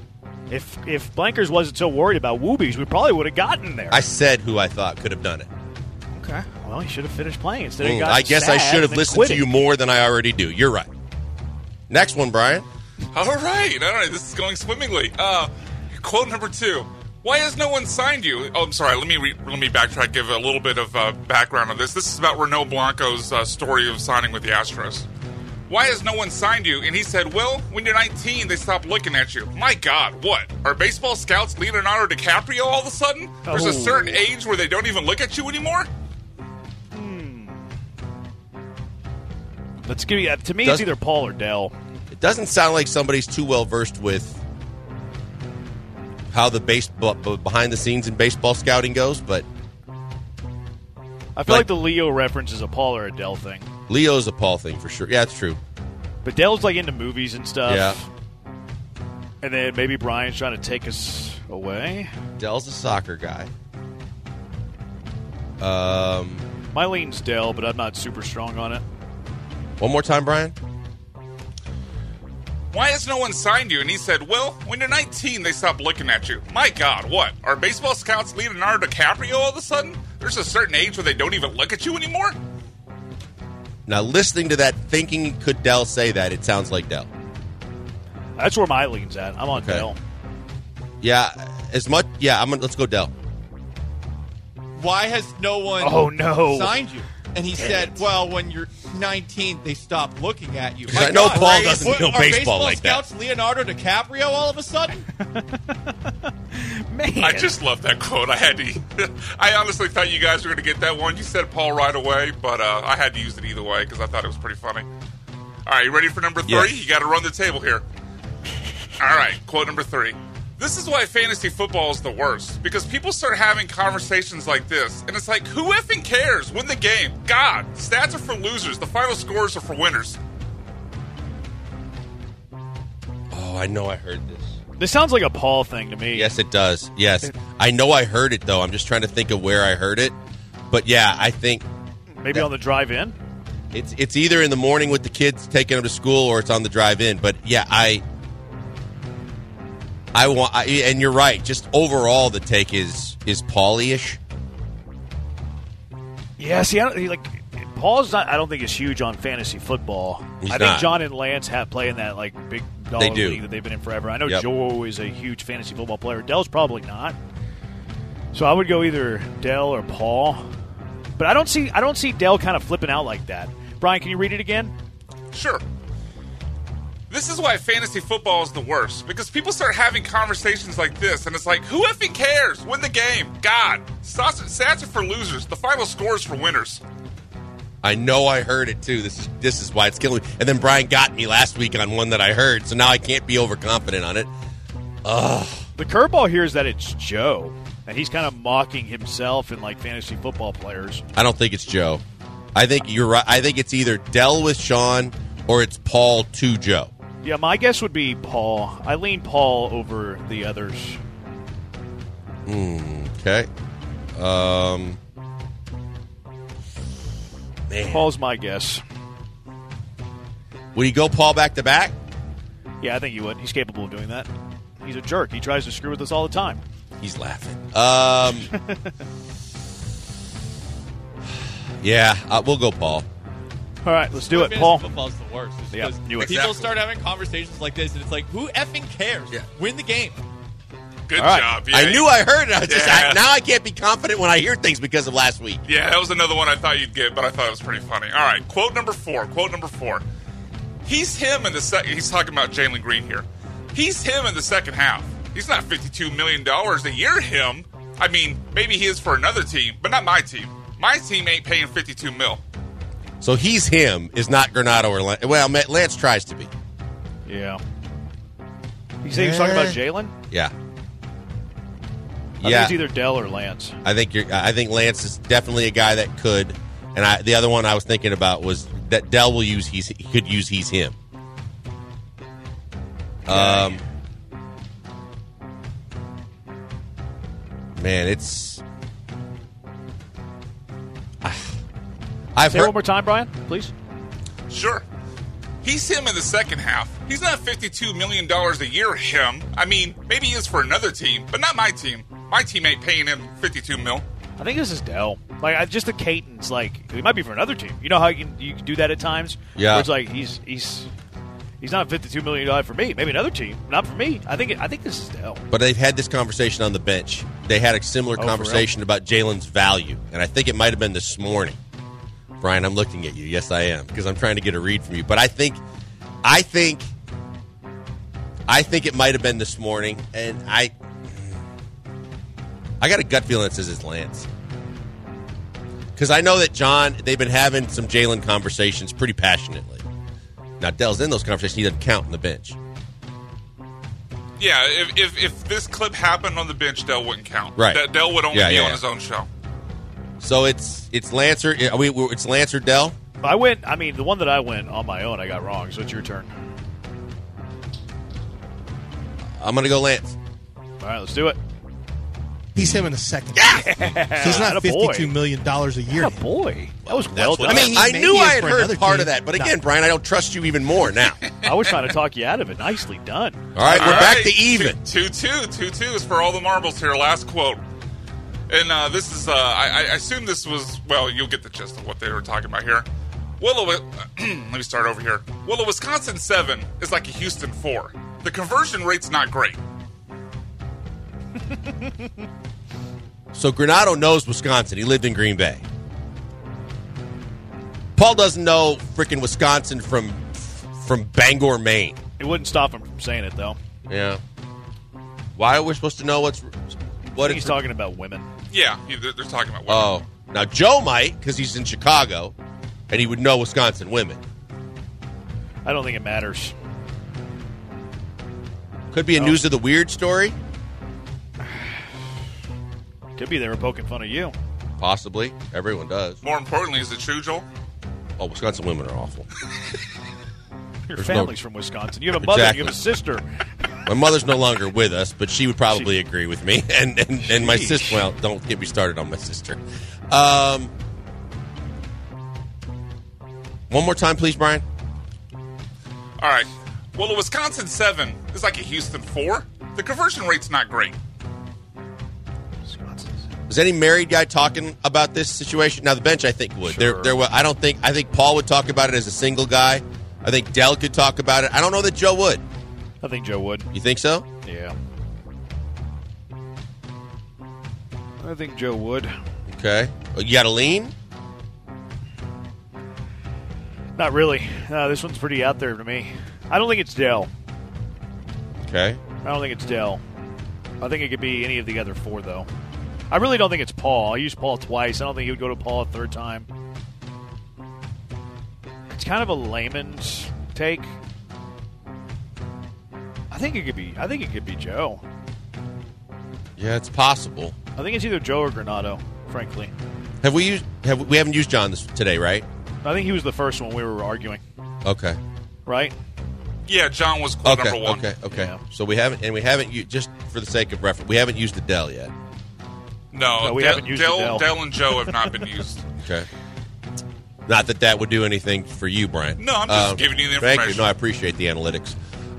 If Blankers wasn't so worried about whoopies, we probably would have gotten there. I said who I thought could have done it. Okay. Well, he should have finished playing instead of I guess I should have listened to you more than I already do. You're right. Next one, Brian. All right. This is going swimmingly. Quote number 2. Why has no one signed you? Oh, I'm sorry. Let me backtrack. Give a little bit of background on this. This is about Renaud Blanco's story of signing with the Astros. Why has no one signed you? And he said, well, when you're 19, they stop looking at you. My God, what? Are baseball scouts Leonardo DiCaprio all of a sudden? There's a certain age where they don't even look at you anymore? Let's give you. To me, it's either Paul or Dell. It doesn't sound like somebody's too well versed with how the behind the scenes in baseball scouting goes, but I feel like the Leo reference is a Paul or a Dell thing. Leo's a Paul thing for sure. Yeah, it's true. But Dell's like into movies and stuff. Yeah. And then maybe Brian's trying to take us away. Dell's a soccer guy. My lean's Dell, but I'm not super strong on it. One more time, Brian. Why has no one signed you? And he said, well, when you're 19, they stop looking at you. My God, what? Are baseball scouts Leonardo DiCaprio all of a sudden? There's a certain age where they don't even look at you anymore? Now, listening to that, thinking could Dell say that, it sounds like Dell. That's where my lean's at. I'm on Dell. Yeah, let's go Dell. why has no one signed you? And he said, well, when you're 19, they stop looking at you. I know Paul doesn't know baseball like that. Are baseball scouts Leonardo DiCaprio all of a sudden? Man. I just love that quote. I honestly thought you guys were going to get that one. You said Paul right away, but I had to use it either way because I thought it was pretty funny. All right, you ready for number 3? Yes. You got to run the table here. All right, quote number 3. This is why fantasy football is the worst, because people start having conversations like this, and it's like, who effing cares? Win the game. God, stats are for losers. The final scores are for winners. Oh, I know I heard this. This sounds like a Paul thing to me. Yes, it does. Yes. I know I heard it, though. I'm just trying to think of where I heard it. But, yeah, I think... Maybe on the drive-in? It's either in the morning with the kids taking them to school or it's on the drive-in. But, yeah, and you're right. Just overall, the take is Pauly-ish. Yeah, see, Paul's not. I don't think is huge on fantasy football. I think John and Lance play in that big dollar league that they've been in forever. I know Joe is a huge fantasy football player. Dell's probably not. So I would go either Dell or Paul. But I don't see Dell kind of flipping out like that. Brian, can you read it again? Sure. This is why fantasy football is the worst, because people start having conversations like this, and it's like, who effing cares? Win the game. God. Stats are for losers. The final score is for winners. I know I heard it, too. This is why it's killing me. And then Brian got me last week on one that I heard, so now I can't be overconfident on it. Ugh. The curveball here is that it's Joe, and he's kind of mocking himself and, fantasy football players. I don't think it's Joe. I think you're right. I think it's either Dell with Sean or it's Paul to Joe. Yeah, my guess would be Paul. I lean Paul over the others. Okay. Man. Paul's my guess. Would he go Paul back to back? Yeah, I think he would. He's capable of doing that. He's a jerk. He tries to screw with us all the time. He's laughing. Yeah, we'll go Paul. All right, let's do it, Paul. Football's the worst. Yeah, people start having conversations like this, and it's like, who effing cares? Yeah. Win the game. Good job. Yeah. I knew I heard it. Now I can't be confident when I hear things because of last week. Yeah, that was another one I thought you'd get, but I thought it was pretty funny. All right, quote number 4. He's him in the second. He's talking about Jalen Green here. He's him in the second half. He's not $52 million a year. Him. I mean, maybe he is for another team, but not my team. My team ain't paying $52 million. So he's him is not Granado or Lance. Well, Lance tries to be. Yeah. You say he was talking about Jalen? Yeah. I think it's either Dell or Lance. I think Lance is definitely a guy that could. And the other one I was thinking about was that Dell will use he could use he's him. Man, it's. Say it one more time, Brian, please. Sure. He's him in the second half. He's not $52 million a year, him. I mean, maybe he is for another team, but not my team. My team ain't paying him $52 million. I think this is Dell. Just the Caton's he might be for another team. You know how you can do that at times? Yeah. Where it's he's not $52 million for me. Maybe another team, not for me. I think this is Dell. But they've had this conversation on the bench. They had a similar conversation about Jalen's value, and I think it might have been this morning. Brian, I'm looking at you. Yes, I am, because I'm trying to get a read from you. But I think it might have been this morning, and I got a gut feeling that says it's Lance. Because I know that John, they've been having some Jalen conversations pretty passionately. Now, Dell's in those conversations. He doesn't count on the bench. Yeah, if this clip happened on the bench, Dell wouldn't count. Right. Dell would only be on his own show. So it's Lance or it's Lance or Dell? The one that I went on my own, I got wrong. So it's your turn. I'm going to go Lance. All right, let's do it. He's him in a second. Yeah! So he's not $52 million a year. Boy, that was well done. I knew I had heard part of that, but again, Brian, I don't trust you even more now. I was trying to talk you out of it. Nicely done. All right, we're back to even. 2-2 is for all the marbles here. Last quote. And this is, I assume this was, well, you'll get the gist of what they were talking about here. Let me start over here. Well, a Wisconsin 7 is like a Houston 4. The conversion rate's not great. So Granado knows Wisconsin. He lived in Green Bay. Paul doesn't know freaking Wisconsin from Bangor, Maine. It wouldn't stop him from saying it, though. Yeah. Why are we supposed to know what he's talking about women? Yeah, they're talking about women. Oh. Now, Joe might, because he's in Chicago, and he would know Wisconsin women. I don't think it matters. Could be a News of the Weird story. Could be they were poking fun of you. Possibly. Everyone does. More importantly, is it true, Joel? Oh, Wisconsin women are awful. Your family's from Wisconsin. You have a mother, Exactly. you have a sister. My mother's no longer with us, but she would probably agree with me. And my sister, well, don't get me started on my sister. One more time, please, Brian. All right. Well, a Wisconsin 7 is like a Houston 4. The conversion rate's not great. Is any married guy talking about this situation? Now, the bench, I think, would. Sure. I think Paul would talk about it as a single guy. I think Dell could talk about it. I don't know that Joe would. I think Joe would. You think so? Yeah. I think Joe would. Okay. You got a lean? Not really. This one's pretty out there to me. I don't think it's Dell. Okay. I don't think it's Dell. I think it could be any of the other four, though. I really don't think it's Paul. I used Paul twice. I don't think he would go to Paul a third time. It's kind of a layman's take. I think it could be Joe. Yeah, it's possible. I think it's either Joe or Granado, frankly. We haven't used John today, right? I think he was the first one we were arguing. Okay. Right? Yeah, John was number one. Okay. Yeah. So we haven't just for the sake of reference, we haven't used the Dell yet. No, we haven't used Dell and Joe have not been used. Okay. Not that would do anything for you, Brian. No, I'm just giving you the information. Thank you. No, I appreciate the analytics.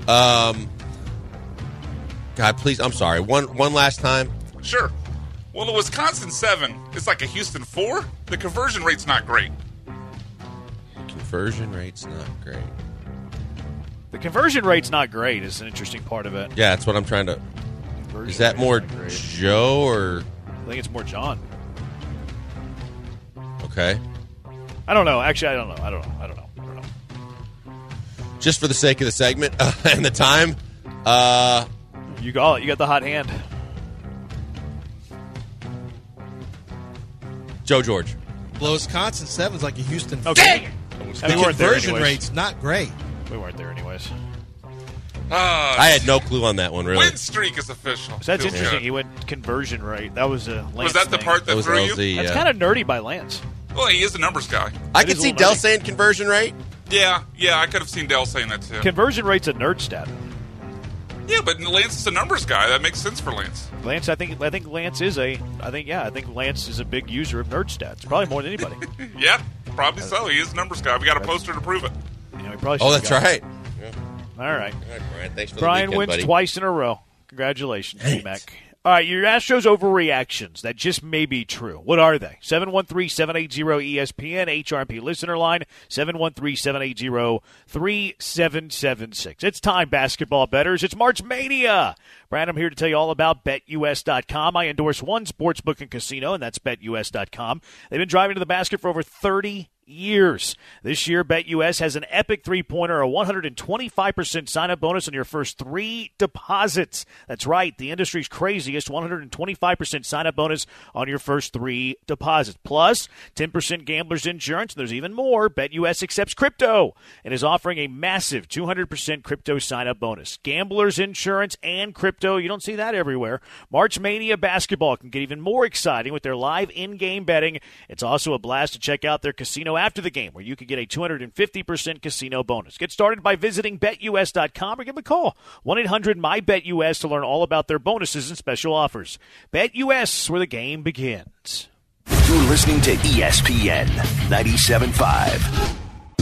God, please, I'm sorry. One last time. Sure. Well, the Wisconsin 7 is like a Houston 4. The conversion rate's not great. Conversion rate's not great. The conversion rate's not great is an interesting part of it. Yeah, that's what I'm trying to... Conversion Is that more Joe or... I think it's more John. Okay. I don't know. Actually, I don't know. Just for the sake of the segment and the time, you got the hot hand. Joe George. Well, Wisconsin 7's like a Houston. Okay. The conversion rate's not great. We weren't there anyways. I had no clue on that one, really. Win streak is official. So that's Feels interesting. good. He went conversion rate. That was a Lance Was that the thing. part that was threw you? LZ, That's yeah. kind of nerdy by Lance. Well, he is a numbers guy. I could see Dell saying conversion rate. Yeah, I could have seen Dell saying that too. Conversion rate's a nerd stat. Yeah, but Lance is a numbers guy. That makes sense for Lance. Lance, I think Lance is I think Lance is a big user of nerd stats, probably more than anybody. Yeah, probably so. He is a numbers guy. We got a poster to prove it. You know, he probably Oh, should've that's got right. it. All right. All right, Brian. Thanks for Brian the weekend, wins buddy. twice in a row. Congratulations, T-Mac. All right, your Astros overreactions that just may be true. What are they? 713-780-ESPN, HRP listener line, 713-780-3776. It's time, basketball bettors. It's March Mania. Brad, I'm here to tell you all about BetUS.com. I endorse one sportsbook and casino, and that's BetUS.com. They've been driving to the basket for over 30 years. This year, BetUS has an epic three-pointer, a 125% sign-up bonus on your first 3 deposits. That's right, the industry's craziest 125% sign-up bonus on your first 3 deposits. Plus, 10% gambler's insurance, and there's even more. BetUS accepts crypto and is offering a massive 200% crypto sign-up bonus. Gambler's insurance and crypto, you don't see that everywhere. March Mania basketball can get even more exciting with their live in-game betting. It's also a blast to check out their casino after the game, where you can get a 250% casino bonus. Get started by visiting BetUS.com or give them a call. 1-800-MyBetUS to learn all about their bonuses and special offers. BetUS, where the game begins. You're listening to ESPN 97.5.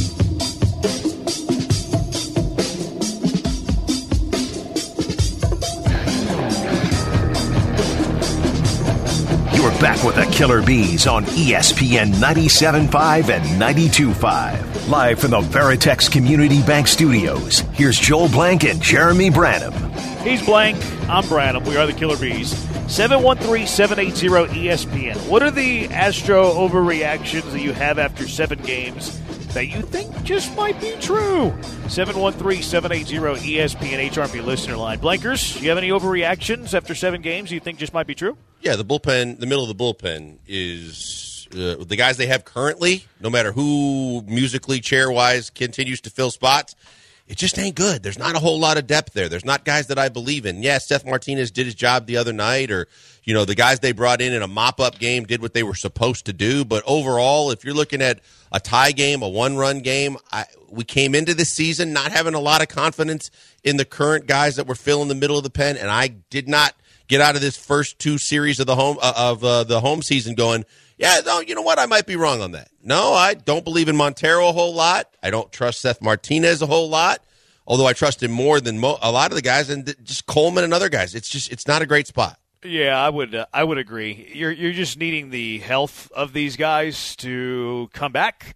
We're back with the Killer Bees on ESPN 97.5 and 92.5. Live from the Veritex Community Bank Studios, here's Joel Blank and Jeremy Branham. He's Blank. I'm Branham. We are the Killer Bees. 713-780-ESPN. What are the Astro overreactions that you have after 7 games that you think just might be true? 713-780-ESPN HRP listener line. Blankers, you have any overreactions after 7 games you think just might be true? Yeah, the bullpen, the middle of the bullpen is the guys they have currently, no matter who musically, chair-wise, continues to fill spots, it just ain't good. There's not a whole lot of depth there. There's not guys that I believe in. Yeah, Seth Martinez did his job the other night, or, you know, the guys they brought in a mop-up game did what they were supposed to do. But overall, if you're looking at a tie game, a one-run game, we came into this season not having a lot of confidence in the current guys that were filling the middle of the pen, and I did not get out of this first 2 series of the home season going, yeah, no, you know what? I might be wrong on that. No, I don't believe in Montero a whole lot. I don't trust Seth Martinez a whole lot, although I trust him more than a lot of the guys, and just Coleman and other guys. It's not a great spot. Yeah, I would agree. You're just needing the health of these guys to come back.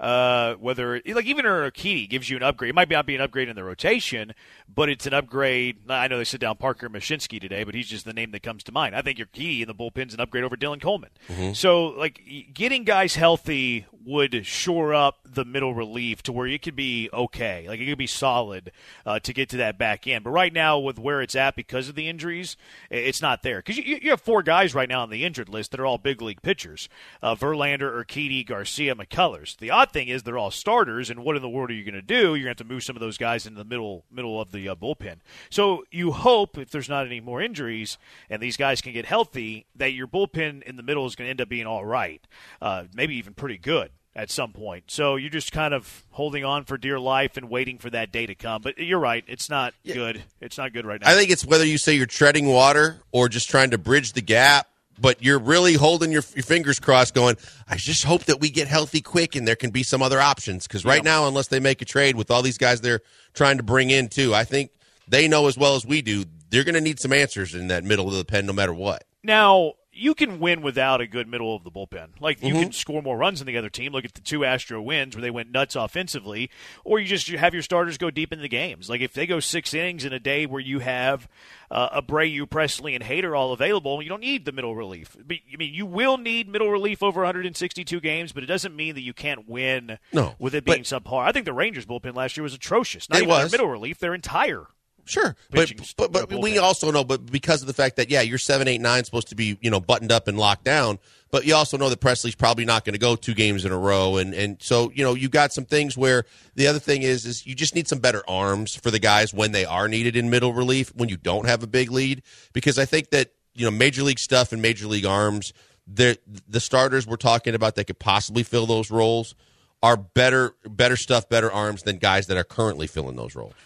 Whether even Urquidy gives you an upgrade, it might not be an upgrade in the rotation, but it's an upgrade. I know they sit down Parker Mashinsky today, but he's just the name that comes to mind. I think Urquidy in the bullpen's an upgrade over Dylan Coleman. Mm-hmm. So getting guys healthy would shore up the middle relief to where it could be okay, like it could be solid to get to that back end. But right now, with where it's at because of the injuries, it's not there because you have 4 guys right now on the injured list that are all big league pitchers: Verlander, Urquidy, Garcia, McCullers. The odd thing is they're all starters, and what in the world are you going to do? You're going to have to move some of those guys into the middle of the bullpen. So you hope, if there's not any more injuries and these guys can get healthy, that your bullpen in the middle is going to end up being all right, maybe even pretty good at some point. So you're just kind of holding on for dear life and waiting for that day to come. But you're right, it's not good. It's not good right now. I think it's whether you say you're treading water or just trying to bridge the gap, but you're really holding your fingers crossed going, I just hope that we get healthy quick and there can be some other options. Because right now, unless they make a trade with all these guys they're trying to bring in too, I think they know as well as we do, they're going to need some answers in that middle of the pen no matter what. Now, you can win without a good middle of the bullpen. Like, you can score more runs than the other team. Look at the 2 Astro wins where they went nuts offensively. Or you just have your starters go deep in the games. Like, if they go 6 innings in a day where you have Abreu, Presley, and Hader all available, you don't need the middle relief. You will need middle relief over 162 games, but it doesn't mean that you can't win with it being subpar. I think the Rangers bullpen last year was atrocious. Not even their middle relief, their entire Sure, but we also know, but because of the fact that, you're 7, 8, 9 supposed to be, buttoned up and locked down, but you also know that Presley's probably not going to go 2 games in a row, and so, you got some things where the other thing is you just need some better arms for the guys when they are needed in middle relief, when you don't have a big lead, because I think that, Major League stuff and Major League arms, the starters we're talking about that could possibly fill those roles are better stuff, better arms than guys that are currently filling those roles.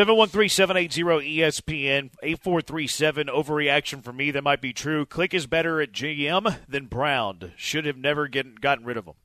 713-780-ESPN, 8437, overreaction for me, that might be true. Click is better at GM than Brown. Should have never gotten rid of him.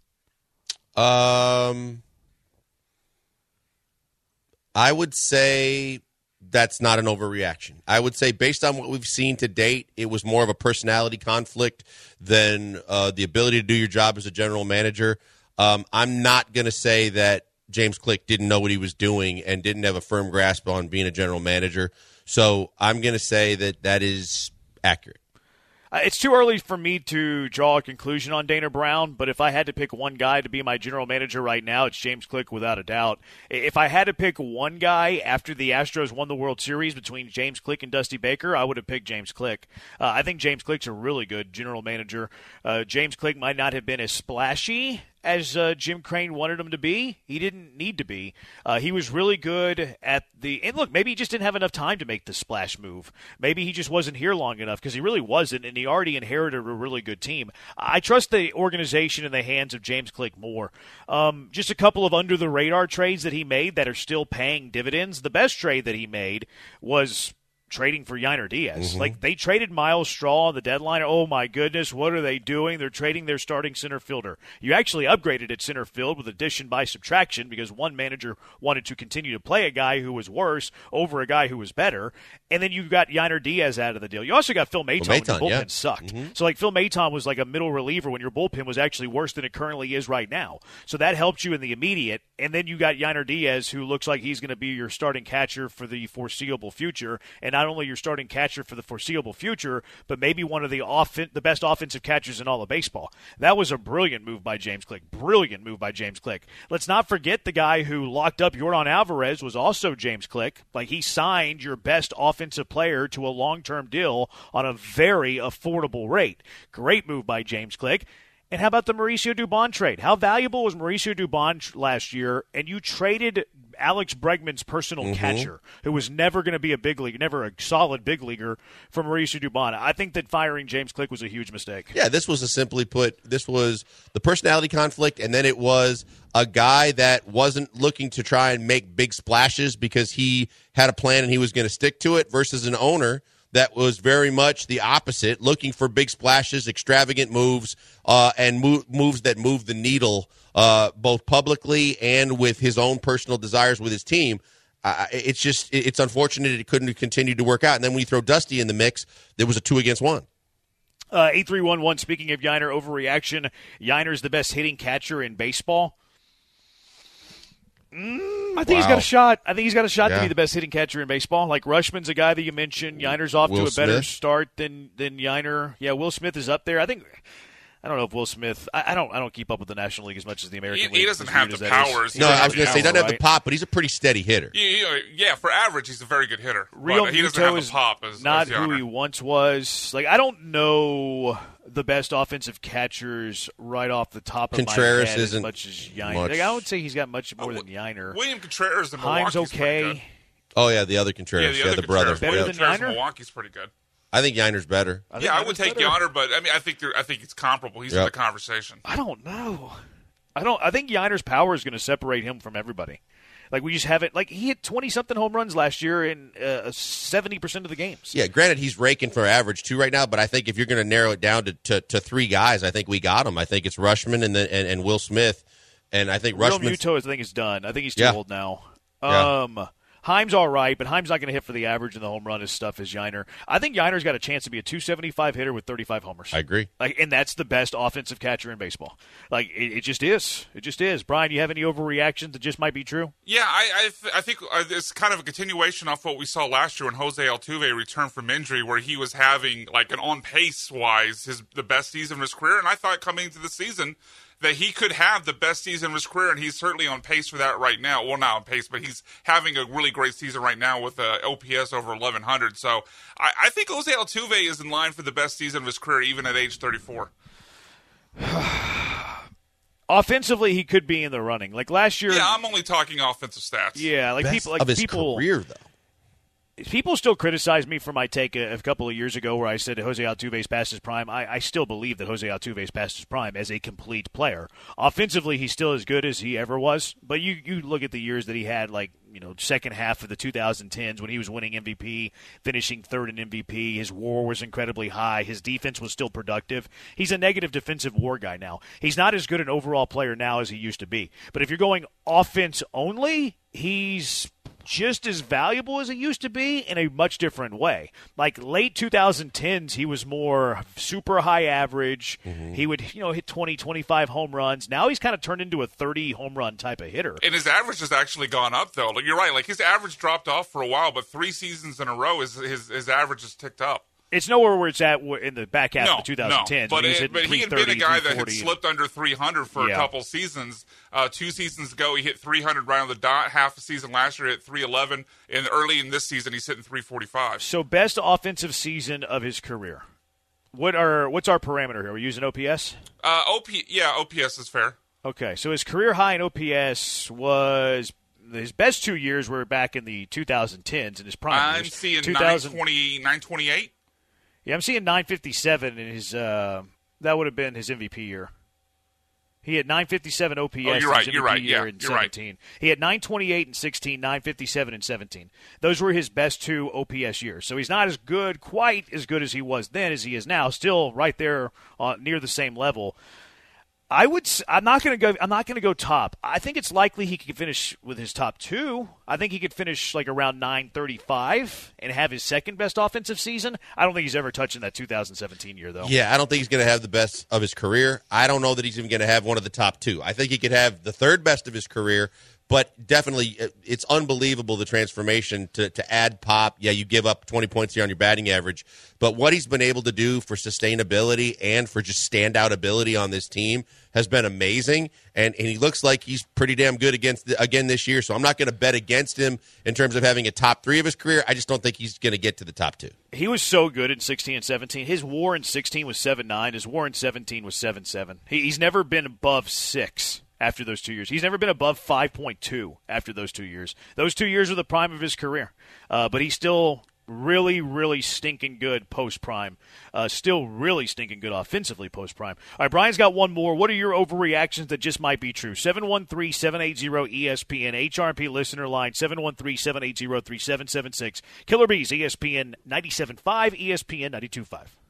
I would say that's not an overreaction. I would say based on what we've seen to date, it was more of a personality conflict than the ability to do your job as a general manager. I'm not going to say that James Click didn't know what he was doing and didn't have a firm grasp on being a general manager. So I'm going to say that is accurate. It's too early for me to draw a conclusion on Dana Brown, but if I had to pick one guy to be my general manager right now, it's James Click without a doubt. If I had to pick one guy after the Astros won the World Series between James Click and Dusty Baker, I would have picked James Click. I think James Click's a really good general manager. James Click might not have been as splashy as Jim Crane wanted him to be. He didn't need to be. He was really good at and look, maybe he just didn't have enough time to make the splash move. Maybe he just wasn't here long enough, because he really wasn't, and he already inherited a really good team. I trust the organization in the hands of James Click more. Just a couple of under-the-radar trades that he made that are still paying dividends. The best trade that he made was trading for Yainer Diaz. Mm-hmm. Like, they traded Miles Straw on the deadline. Oh, my goodness, what are they doing? They're trading their starting center fielder. You actually upgraded at center field with addition by subtraction, because one manager wanted to continue to play a guy who was worse over a guy who was better, and then you got Yainer Diaz out of the deal. You also got Phil Maton when your bullpen sucked. Mm-hmm. So, Phil Maton was like a middle reliever when your bullpen was actually worse than it currently is right now. So that helped you in the immediate, and then you got Yainer Diaz, who looks like he's going to be your starting catcher for the foreseeable future, and not not only your starting catcher for the foreseeable future, but maybe one of the best offensive catchers in all of baseball. That was a brilliant move by James Click. Brilliant move by James Click. Let's not forget the guy who locked up Yordan Alvarez was also James Click. Like, he signed your best offensive player to a long-term deal on a very affordable rate. Great move by James Click. And how about the Mauricio Dubon trade? How valuable was Mauricio Dubon last year? And you traded Alex Bregman's personal catcher, who was never going to be a big league, never a solid big leaguer, for Mauricio Dubon. I think that firing James Click was a huge mistake. Yeah, this was simply put, this was the personality conflict, and then it was a guy that wasn't looking to try and make big splashes because he had a plan and he was going to stick to it, versus an owner that was very much the opposite, looking for big splashes, extravagant moves, and moves that move the needle both publicly and with his own personal desires with his team. It's unfortunate it couldn't continue to work out. And then when you throw Dusty in the mix, there was a 2-against-1. 8311, speaking of Yiner overreaction, Yiner's the best hitting catcher in baseball. I think he's got a shot. I think he's got a shot to be the best hitting catcher in baseball. Like, Rushman's a guy that you mentioned. Yiner's off to a better start than Yiner. Yeah, Will Smith is up there. I don't know if Will Smith. I don't keep up with the National League as much as the American League. He doesn't have the powers. No, I was going to say he doesn't have the pop, but he's a pretty steady hitter. Yeah, for average, he's a very good hitter. Real he doesn't have the pop as not as who he once was. Like, I don't know the best offensive catchers right off the top of Contreras my head isn't as much as Yiner. Like, I would say he's got much more than Yiner. William Contreras in Himes Milwaukee's okay. pretty good. Oh yeah, the other Contreras, the brother. Better than Yiner? Milwaukee's pretty good. I think Yiner's better. I would take Yiner, but I think it's comparable. He's in the conversation. I don't know. I think Yiner's power is going to separate him from everybody. Like, we just haven't. Like, he hit 20-something home runs last year in 70% of the games. Yeah, granted, he's raking for average too right now, but I think if you're going to narrow it down to three guys, I think we got him. I think it's Rushman and Will Smith, and I think Rushman. Muto, I think is done. I think he's too old now. Himes all right, but Himes not going to hit for the average and the home run as stuff as Yiner. I think Yiner's got a chance to be a 275 hitter with 35 homers. I agree. And that's the best offensive catcher in baseball. Like, it just is. It just is. Brian, you have any overreactions that just might be true? Yeah, I think it's kind of a continuation of what we saw last year when Jose Altuve returned from injury, where he was having, like, an on-pace-wise, the best season of his career. And I thought coming into the season that he could have the best season of his career, and he's certainly on pace for that right now. Well, not on pace, but he's having a really great season right now with OPS over 1,100. So I think Jose Altuve is in line for the best season of his career, even at age 34. Offensively, he could be in the running. Like last year. Yeah, I'm only talking offensive stats. Yeah, like best people like of his people career though. People still criticize me for my take a couple of years ago where I said Jose Altuve's past his prime. I still believe that Jose Altuve's past his prime as a complete player. Offensively, he's still as good as he ever was. But you look at the years that he had, like, second half of the 2010s when he was winning MVP, finishing third in MVP. His WAR was incredibly high. His defense was still productive. He's a negative defensive WAR guy now. He's not as good an overall player now as he used to be. But if you're going offense only, he's just as valuable as it used to be in a much different way. Like late 2010s, he was more super high average. Mm-hmm. He would, hit 20, 25 home runs. Now he's kind of turned into a 30 home run type of hitter. And his average has actually gone up, though. Like, you're right. Like, his average dropped off for a while, but 3 seasons in a row, his average has ticked up. It's nowhere where it's at in the back half of the 2010s. But he had been a guy that had slipped under 300 for a couple seasons. 2 seasons ago, he hit 300 right on the dot. Half a season last year, he hit 311. And early in this season, he's hitting 345. So best offensive season of his career. What's our parameter here? We're using OPS? OPS is fair. Okay, so his career high in OPS was – his best 2 years were back in the 2010s in his prime years. I'm seeing 928. Yeah, I'm seeing 957 in his that would have been his MVP year. He had 957 OPS in his MVP year in 17. Right. He had 928 in 16, 957 in 17. Those were his best 2 OPS years. So he's not quite as good as he was then as he is now, still right there near the same level. I'm not going to go top. I think it's likely he could finish with his top 2. I think he could finish like around 935 and have his second best offensive season. I don't think he's ever touching that 2017 year, though. Yeah, I don't think he's going to have the best of his career. I don't know that he's even going to have one of the top 2. I think he could have the third best of his career, But definitely, it's unbelievable the transformation to add pop. Yeah, you give up 20 points here on your batting average. But what he's been able to do for sustainability and for just standout ability on this team has been amazing. And he looks like he's pretty damn good again this year. So I'm not going to bet against him in terms of having a top 3 of his career. I just don't think he's going to get to the top 2. He was so good in 16 and 17. His WAR in 16 was 7.9. His WAR in 17 was 7.7. He's never been above 6. After those 2 years. He's never been above 5.2 after those 2 years. Those 2 years were the prime of his career. But he's still really, really stinking good post-prime. Still really stinking good offensively post-prime. All right, Brian's got one more. What are your overreactions that just might be true? 713-780-ESPN, HRP listener line, 713-780-3776. Killer Bees, ESPN 97.5, ESPN 92.5.